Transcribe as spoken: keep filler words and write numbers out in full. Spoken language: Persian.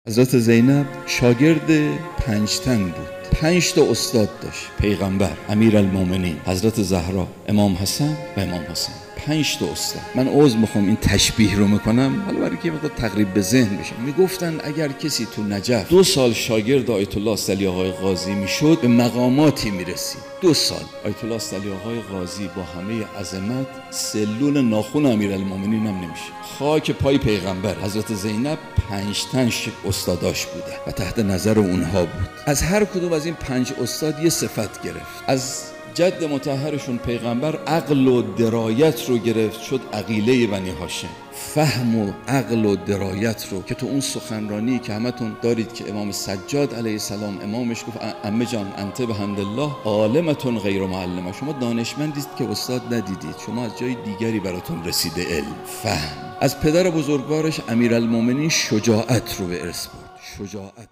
حضرت زینب شاگرد پنج تن بود. پنج تا استاد داشت: پیغمبر، امیرالمومنین، حضرت زهرا، امام حسن و امام حسین. پنج تا استاد. من عذر میخوام این تشبیه رو میکنم حالا برای که مقدار تقریب به ذهن بشه. میگفتن اگر کسی تو نجف دو سال شاگرد آیت الله استعلی آقای قاضی میشد به مقاماتی میرسید. دو سال آیت الله استعلی آقای قاضی با همه عظمت سلول ناخن امیرالمومنین هم نمیشه. خاک پای پیغمبر. حضرت زینب پنج تن استاداش بوده و تحت نظر اونها بود. از هر کدوم از این پنج استاد یه صفت گرفت. از جد مطهرشون پیغمبر عقل و درایت رو گرفت، شد عقیله بنی هاشم. فهم و عقل و درایت رو که تو اون سخنرانی که همتون دارید که امام سجاد علیه السلام امامش گفت عمه جان انت بحمدالله عالمتون غیر معلمه، شما دانشمندید که استاد ندیدید، شما از جای دیگری براتون رسیده علم. فهم. از پدر بزرگوارش امیرالمومنین شجاعت رو به ارث برد. شجاعت